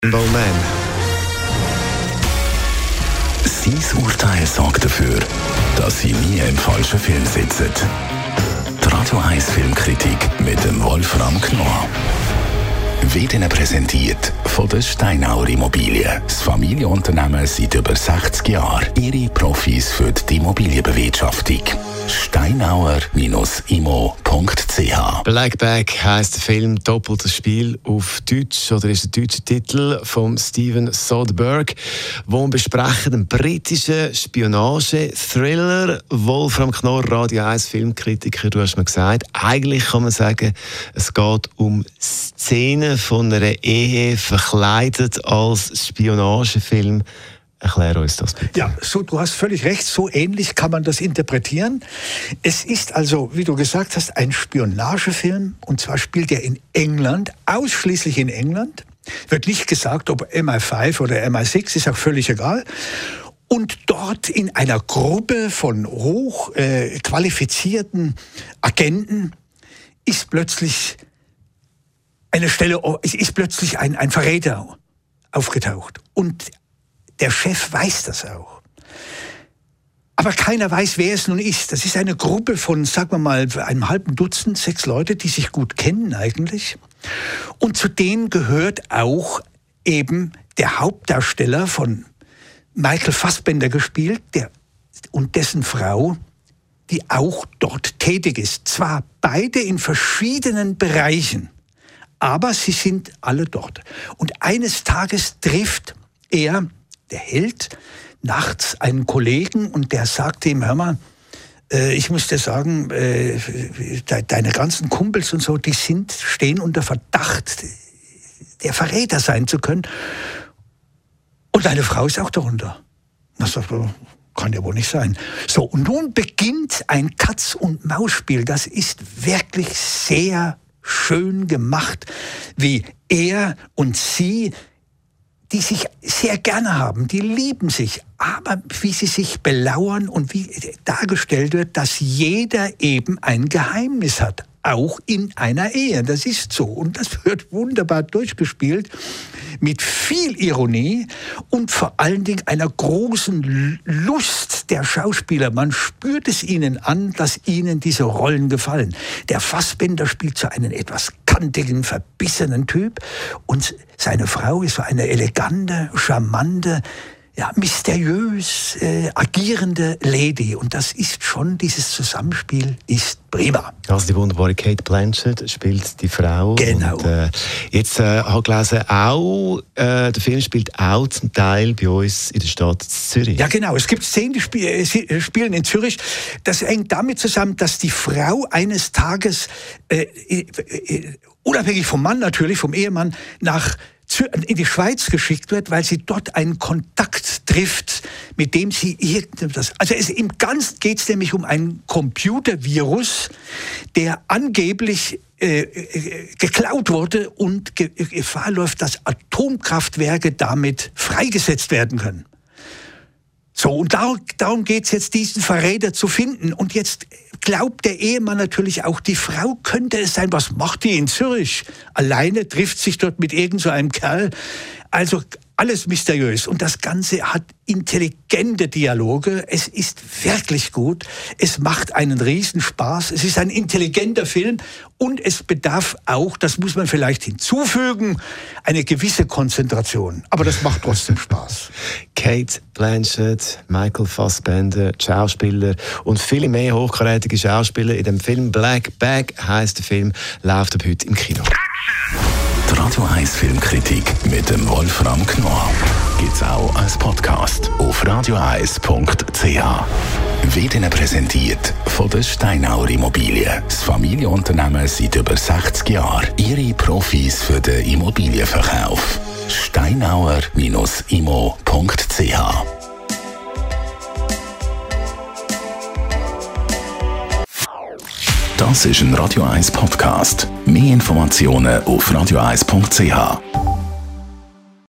Bowman. Sein Urteil sorgt dafür, dass Sie nie im falschen Film sitzen. Die Radio 1 Filmkritik mit dem Wolfram Knorr. Wird Ihnen präsentiert von der Steinauer Immobilien. Das Familienunternehmen seit über 60 Jahren. Ihre Profis für die Immobilienbewirtschaftung. steinauer-immo.ch. Black Bag heisst der Film «Doppeltes Spiel» auf Deutsch, oder ist der deutsche Titel von Steven Soderbergh, wo wir besprechen den britischen Spionage-Thriller. Wolfram Knorr, Radio 1 Filmkritiker, du hast mir gesagt, eigentlich kann man sagen, es geht um Szenen von einer Ehe verkleidet als Spionagefilm. Erklär uns das bitte. Ja, so, du hast völlig recht, so ähnlich kann man das interpretieren. Es ist also, wie du gesagt hast, ein Spionagefilm, und zwar spielt er in England, ausschließlich in England. Wird nicht gesagt, ob MI5 oder MI6, ist auch völlig egal. Und dort in einer Gruppe von hoch qualifizierten Agenten ist plötzlich ein Verräter aufgetaucht. Und der Chef weiß das auch. Aber keiner weiß, wer es nun ist. Das ist eine Gruppe von, sagen wir mal, einem halben Dutzend, 6 Leute, die sich gut kennen eigentlich. Und zu denen gehört auch eben der Hauptdarsteller von Michael Fassbender gespielt, und dessen Frau, die auch dort tätig ist. Zwar beide in verschiedenen Bereichen, aber sie sind alle dort. Und eines Tages trifft er, der Held, nachts einen Kollegen, und der sagte ihm: Hör mal, ich muss dir sagen, deine ganzen Kumpels und so, die stehen unter Verdacht, der Verräter sein zu können. Und deine Frau ist auch darunter. Das kann ja wohl nicht sein. So, und nun beginnt ein Katz-und-Maus-Spiel. Das ist wirklich sehr schön gemacht, wie er und sie, die sich sehr gerne haben, die lieben sich, aber wie sie sich belauern und wie dargestellt wird, dass jeder eben ein Geheimnis hat, auch in einer Ehe. Das ist so, und das wird wunderbar durchgespielt, mit viel Ironie und vor allen Dingen einer großen Lust der Schauspieler. Man spürt es ihnen an, dass ihnen diese Rollen gefallen. Der Fassbender spielt so einen etwas kantigen, verbissenen Typ, und seine Frau ist so eine elegante, charmante, ja, mysteriös agierende Lady. Und das ist schon, dieses Zusammenspiel ist prima. Also die wunderbare Cate Blanchett spielt die Frau. Genau. Und, jetzt habe ich gelesen, auch, der Film spielt auch zum Teil bei uns in der Stadt Zürich. Ja, genau. Es gibt Szenen, die spielen in Zürich. Das hängt damit zusammen, dass die Frau eines Tages, unabhängig vom Mann natürlich, vom Ehemann, in die Schweiz geschickt wird, weil sie dort einen Kontakt trifft, mit dem sie irgendetwas... Also im Ganzen geht es nämlich um einen Computervirus, der angeblich geklaut wurde und Gefahr läuft, dass Atomkraftwerke damit freigesetzt werden können. So, und darum geht es jetzt, diesen Verräter zu finden. Und jetzt glaubt der Ehemann natürlich auch, die Frau könnte es sein. Was macht die in Zürich? Alleine trifft sich dort mit irgend so einem Kerl. Also alles mysteriös. Und das Ganze hat intelligente Dialoge. Es ist wirklich gut. Es macht einen Riesenspaß. Es ist ein intelligenter Film. Und es bedarf auch, das muss man vielleicht hinzufügen, eine gewisse Konzentration. Aber das macht trotzdem Spaß. Cate Blanchett, Michael Fassbender, Schauspieler und viele mehr hochkarätige Schauspieler in dem Film Black Bag heisst der Film, läuft ab heute im Kino. Die Radio 1 Filmkritik mit dem Wolfram Knorr gibt's auch als Podcast auf radio1.ch. Wird Ihnen präsentiert von der Steinauer Immobilien. Das Familienunternehmen seit über 60 Jahren. Ihre Profis für den Immobilienverkauf. steinauer-immo.ch. Das ist ein Radio 1 Podcast. Mehr Informationen auf radio1.ch.